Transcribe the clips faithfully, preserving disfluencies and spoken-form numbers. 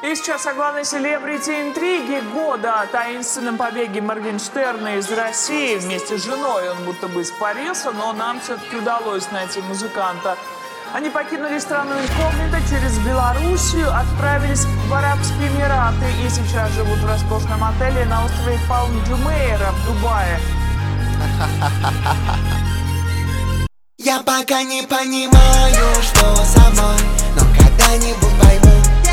И сейчас о главной селебрити интриги года, о таинственном побеге Моргенштерна из России. Вместе с женой он будто бы испарился, но нам все-таки удалось найти музыканта. Они покинули страну инкогнито, через Белоруссию отправились в Арабские Эмираты и сейчас живут в роскошном отеле на острове Палм-Джумейра в Дубае. Я пока не понимаю, что со мной, но когда-нибудь пойму.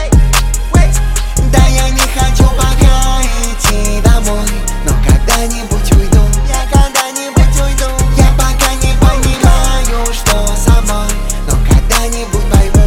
Да я не хочу пока идти домой, но когда-нибудь уйду. Я когда-нибудь уйду. Я пока не понимаю, что со мной, но когда-нибудь пойму.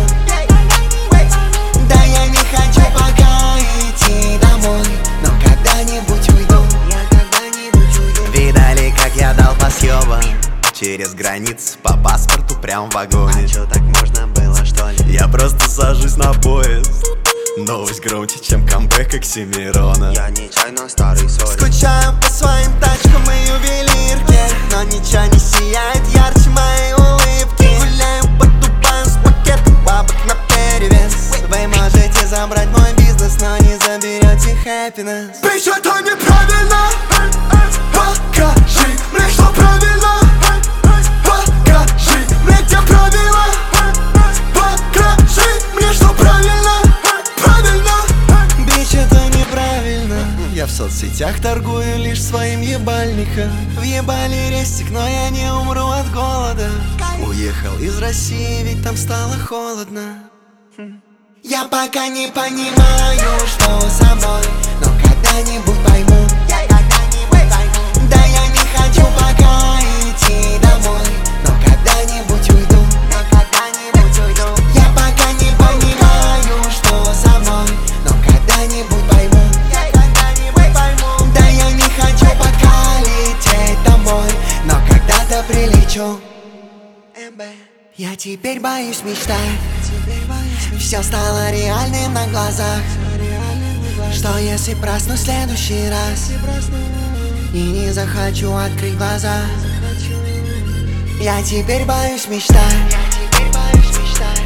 Да я не хочу пока идти домой, но когда-нибудь уйду. Я когда-нибудь уйду. Видали, как я дал по съебам через границу по паспорту прям в вагоне. А чё, так можно было, что ли? Я просто сажусь на поезд. Новость громче, чем камбэк Оксимирона. Я нечаянно старый соль. Скучаю по своим тачкам и ювелирке, но ничего не сияет ярче моей улыбки. Гуляю по Дубаю с пакетом бабок наперевес. Вы можете забрать мой бизнес, но не заберете happiness. Bitch, это неправильно. Покажи мне, что правильно. Покажи мне, где правила. Покажи мне, что правильно. Я в соцсетях торгую лишь своим ебальником. Въебали рестик, но я не умру от голода. Уехал из России, ведь там стало холодно. Я пока не понимаю, что со мной, но когда-нибудь пойму. Я когда-нибудь пойму. Да я не хочу пока идти домой, но когда-нибудь уйду. Но когда-нибудь уйду. Я пока не понимаю, что со мной, но когда-нибудь пойму. Прилечу. Я теперь боюсь мечтать. Все стало реальным на глазах. Что если проснусь в следующий раз и не захочу открыть глаза? Я теперь боюсь мечтать.